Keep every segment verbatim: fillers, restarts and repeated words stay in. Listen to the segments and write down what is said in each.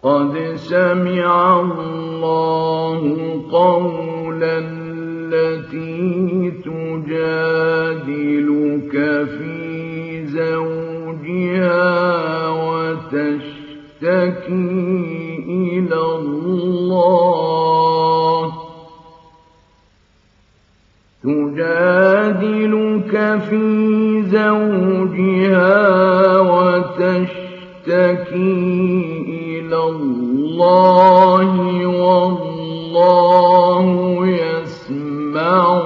قد سمع الله قول التي تجادلك في زوجها وتشتكي إلى الله تجادلك في زوجها وتشتكي إلى الله والله يسمع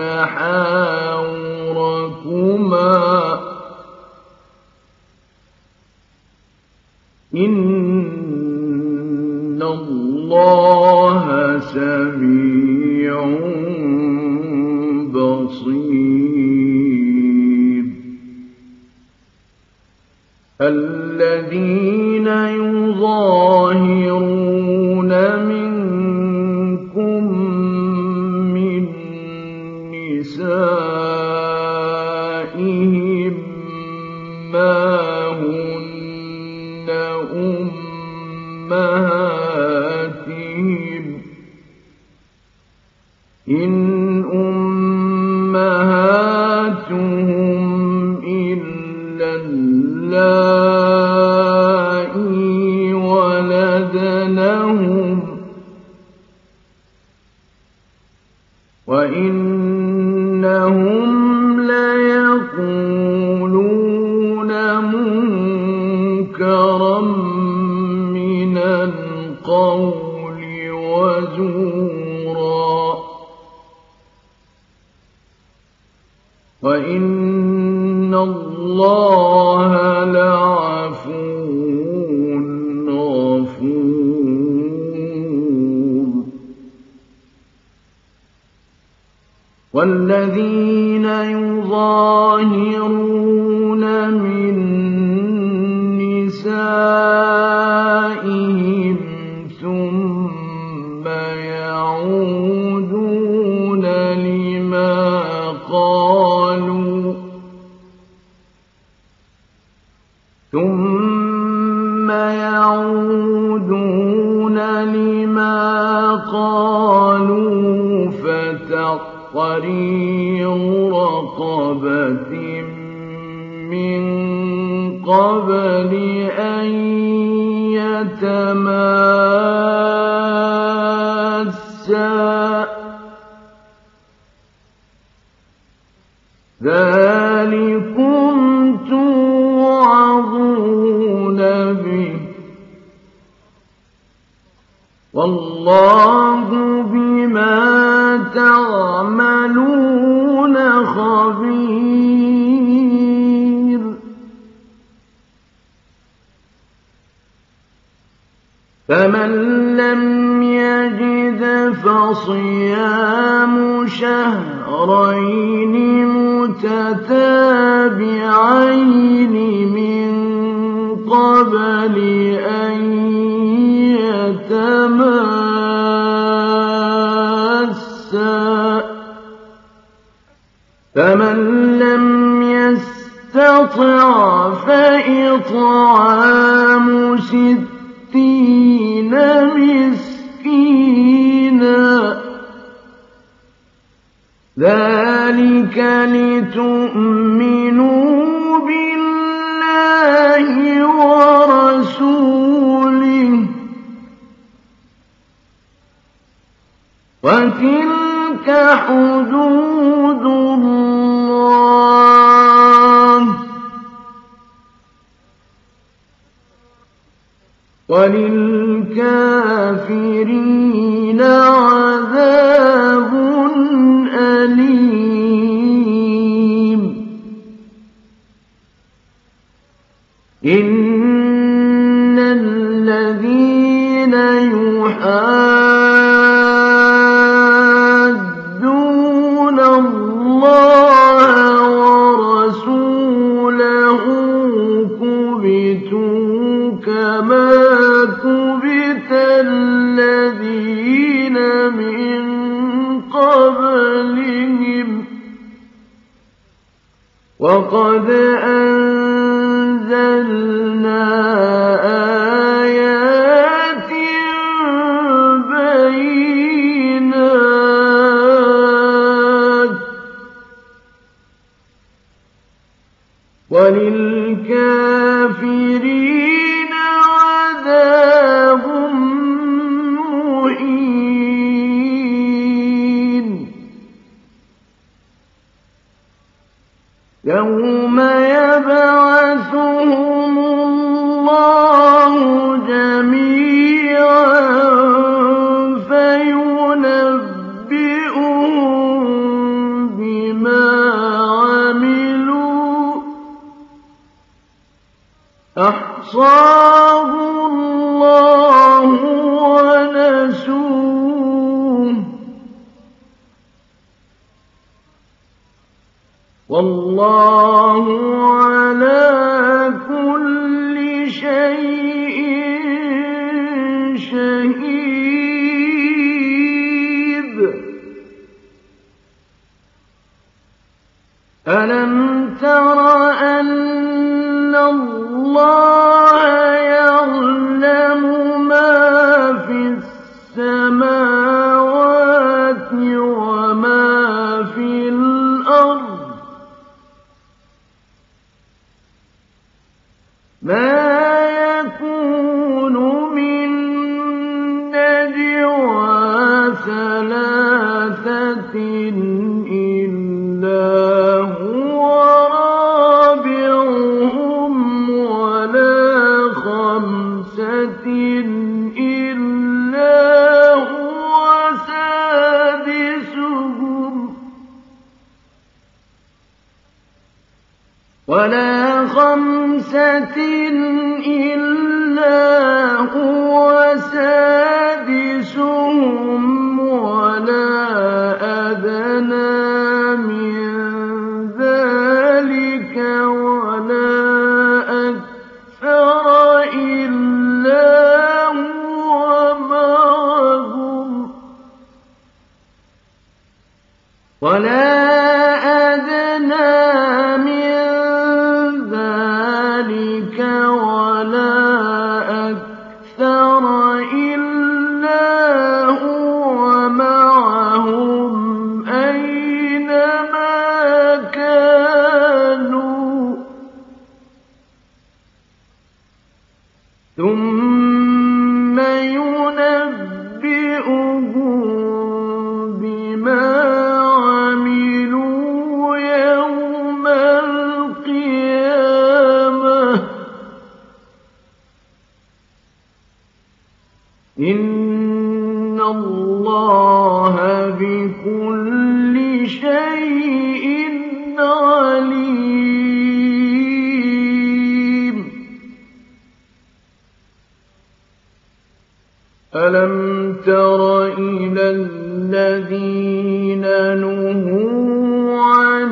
تحاوركما إن الله سميع بصير. الذين يظاهرون منكم من نسائهم ما هن أمهاتهم إن أمهاتهم إلا اللائي ولدنهم وإنهم ليقولون منكرا من القول وزورا وإن الله لعفو غفور. والذين يظاهرون من نسائهم ثم يعودون لما قالوا ثم يعودون لما قالوا فتحرير رقبة من قبل أن يتماسا ذلكم توعظون به والله بما تعملون خبير. فمن لم يجد فصيام شهرين متتابعين من قبل أن يتماسا فمن لم يستطع فإطعام ستين مسكينا ذلك لتؤمنوا بالله ورسوله وتلك حدود الله وللكافرين عذاب أليم. إن الذين يحادون الله ورسوله كبتوا كما كبت الذين من قبلهم وقد أنزلنا آيات يوم يبعثهم الله جميعا فينبئهم بما عملوا أحصاه الله ونسوه والله على كل شيء شهيد. ألم تر أن الله يعلم ما في السماوات وما في الأرض ما يكون من نجوى ثلاثة إلا هو رابعهم ولا خمسة إلا هو سادسهم ولا خمسة إلا هو سادسهم ولا أدنى من ذلك ولا أكثر إلا هو معهم ولا أدنى من ذلك ولا أكثر إلا هو معهم أينما كانوا ثم ينبئهم بما عملوا يوم القيامة إن الله بكل شيء عليم. ألم تر إلى الذين نهوا عن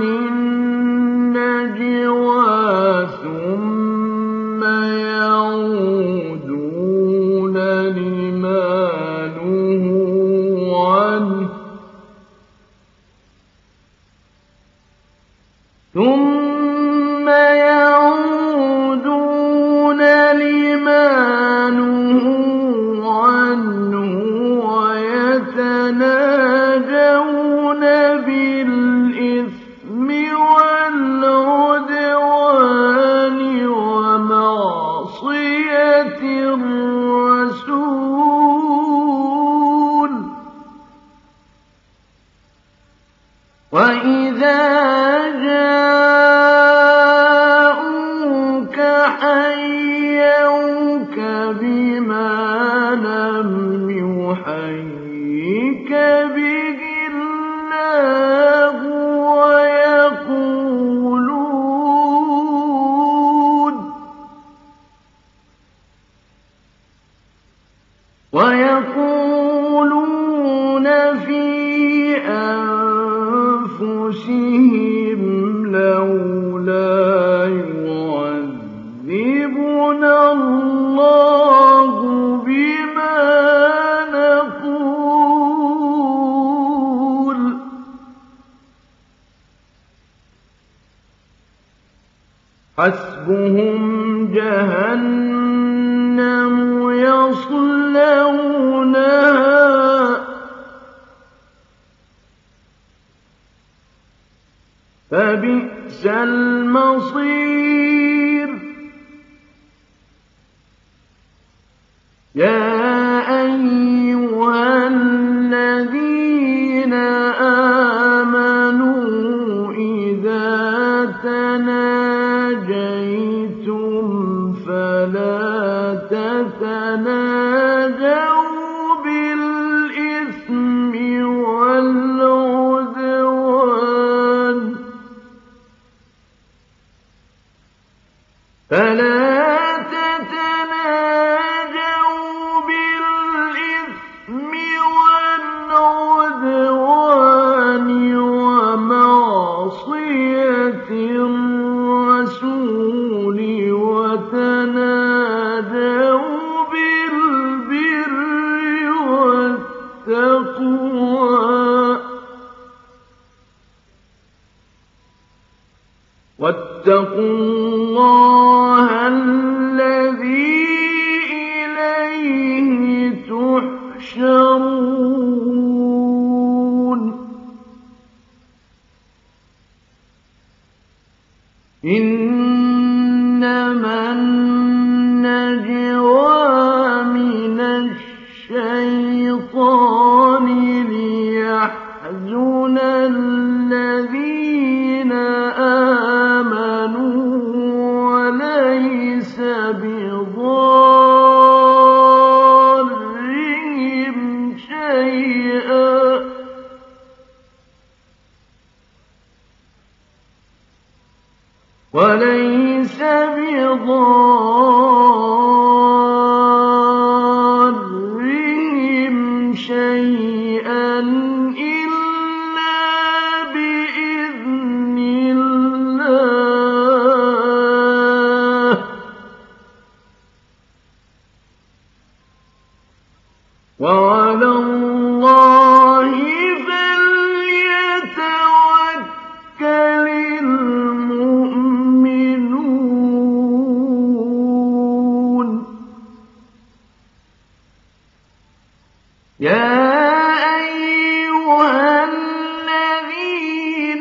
النجوى ثم يعودون لما نهوا عنه ثم يعودون لما نهوا عنه ويتناجون بالإثم والعدوان ومعصية الرسول وإذا جاءوك حيوك بما لم يحيك به الله ويقولون ويقولون في أنفسهم لولا يعذبنا الله بما نقول حسبهم جهنم يصلونها فبئس المصير. يا أيها الذين آمنوا إذا تنازعتم تناجوا بالإثم والعدوان فلا تتناجوا بالإثم والعدوان ومعصية الرسول وتناجوا بالبر والتقوى واتقوا الله الذي إليه تحشرون إنما النجوى من الشيطان ليحزن الذين آمنوا وليس بضارهم شيئا وليس بضارهم شيئا إلا بإذن الله وعلى الله فليتوكل المؤمنون يا أيها الذين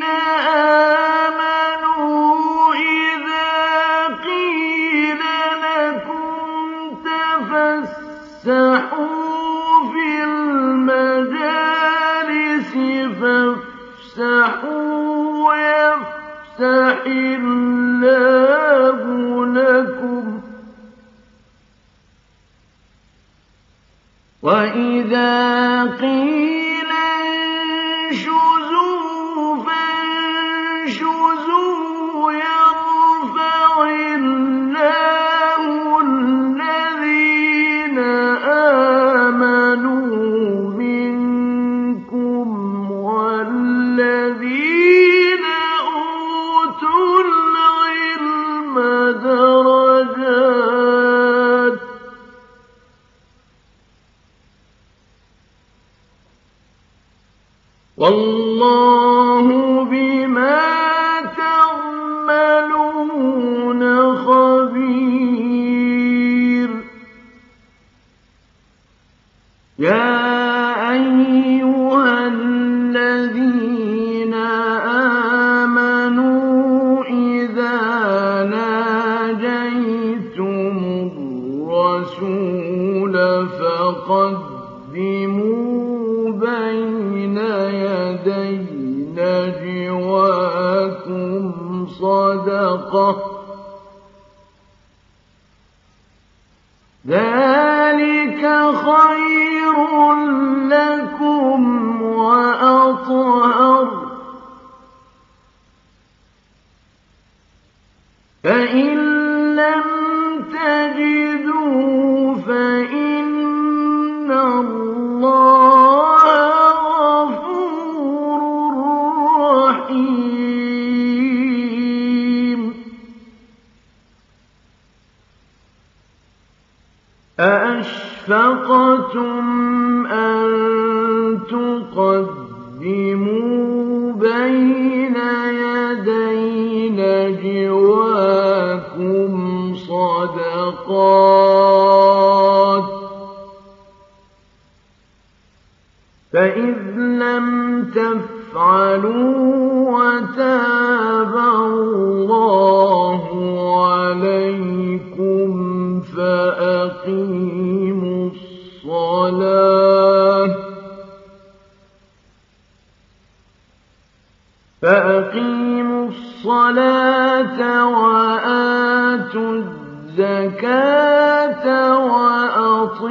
آمنوا إذا قيل لكم تفسحوا في المجالس فافسحوا يفسح الله لكم وإذا قيل انشزوا فانشزوا يرفع الله الذين آمنوا منكم والذين أوتوا العلم درجات والله بما تعملون خبير يا أيها الذين آمنوا إذا ناجيتم الرسول فقدموا بين يدي نجواكم صدقة ذلك خير لكم وأطهر فإن لم تجدوا فإن الله غفور رحيم أأشفقتم أن تقدموا بين يدي نجواكم صدقات فإذ لم تفعلوا وتاب الله عليكم فأقيموا الصلاة فأقيموا الصلاة وآتوا الزكاة وأطيعوا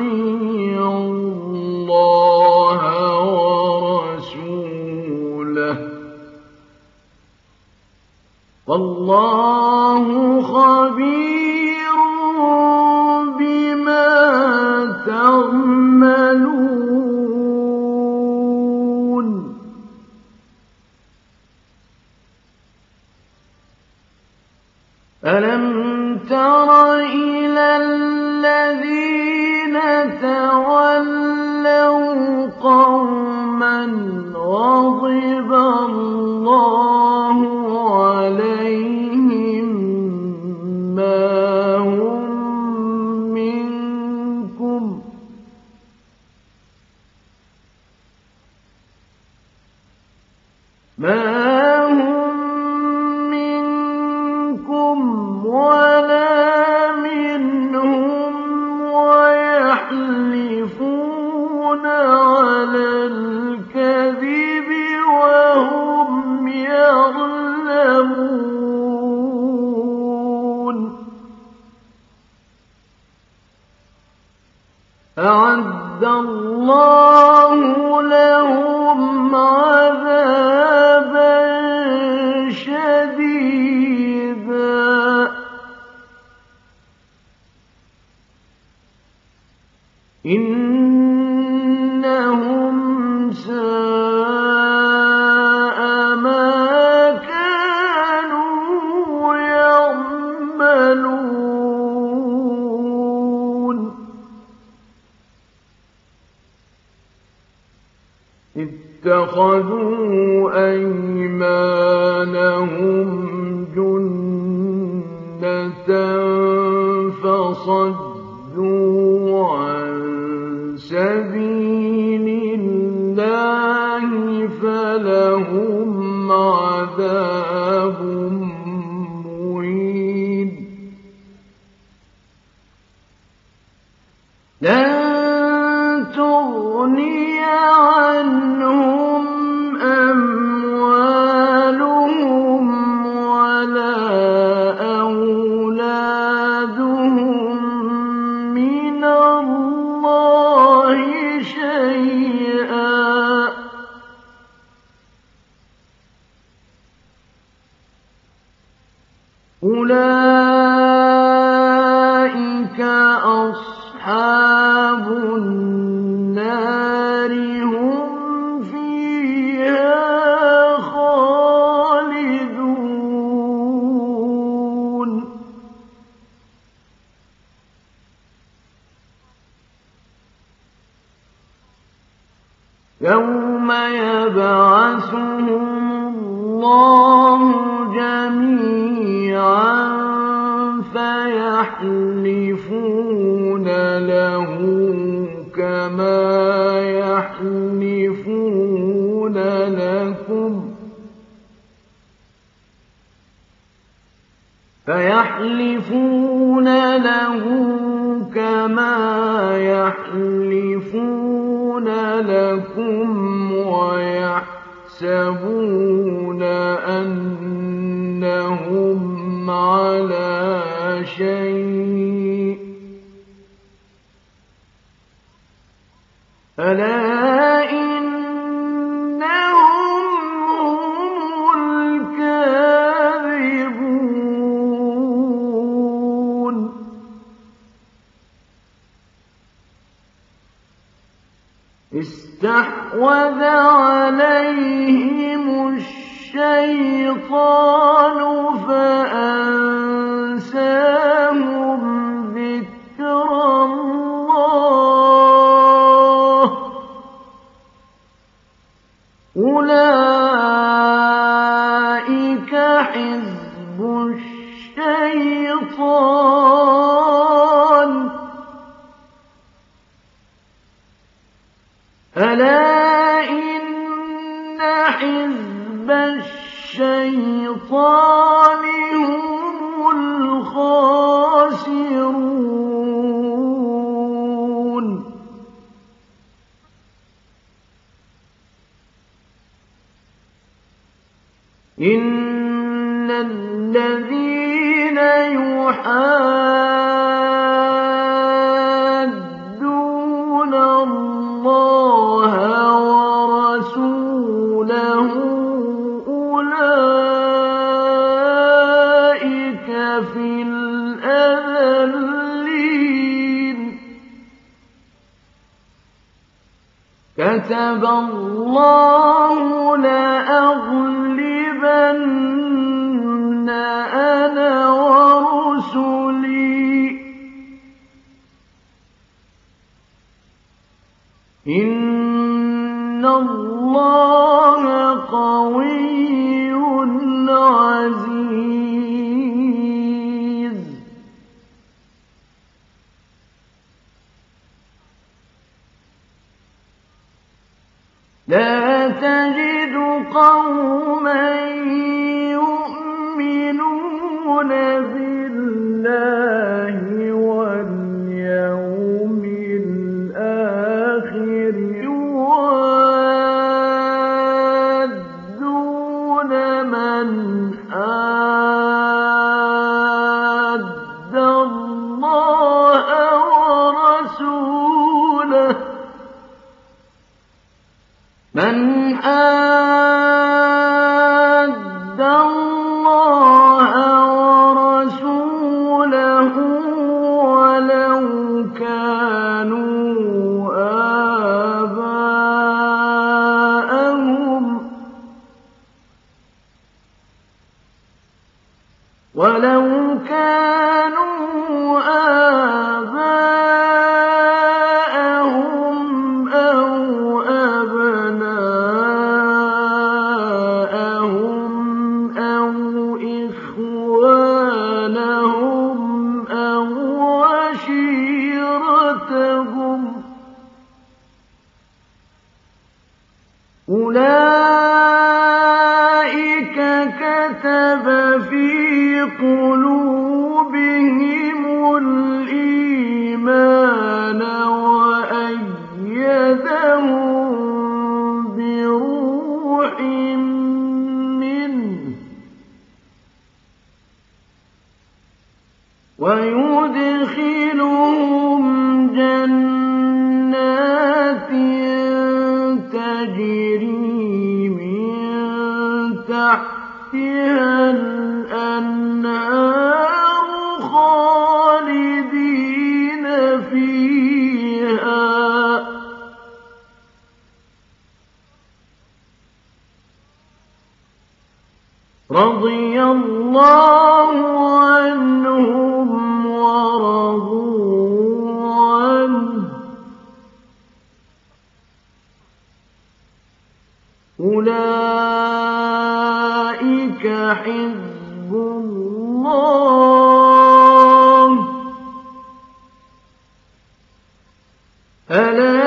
ما هم منكم ولا منهم ويحلفون على الكذب وهم يعلمون أعد الله لهم عذابا شديدا إنهم ساء ما كانوا يعملون اتخذوا أيمانهم جنة فصدوا عن سبيل الله فلهم عذاب مهين لن تغني عنهم أموالهم ولا أولادهم من الله شيئا أولئك أصحاب النار هم فيها خالدون يوم يبعثهم الله جميعا فيحلفون له كما يحلفون لكم فيحلفون له كما يحلفون لكم ويحسبون أنهم على شيء ألا إنهم هم الكاذبون استحوذ عليهم الشيطان فأنساهم ذكر الله أولئك حزب الشيطان ألا إن حزب الشيطان هم الخاسرون إن الذين يحادون الله ورسوله أولئك في الأذلين كتب الله لأغلبن أنا ورسلي إن الله قوي عزيز لا تجد قوما يؤمنون بالله واليوم الآخر يوادون من حاد الله ورسوله من حاد الله ورسوله ولو كانوا آباءهم ولو كانوا آباءهم أو أبناءهم أو إخوانهم أو عشيرتهم أولئك كتب في قلوبهم الإيمان وأيدهم بروح منه ويدخلهم جنات تجري من تحتها الأنهار خالدين فيها رضي الله عنهم ورضوا عنه أولئك حزب الله ألا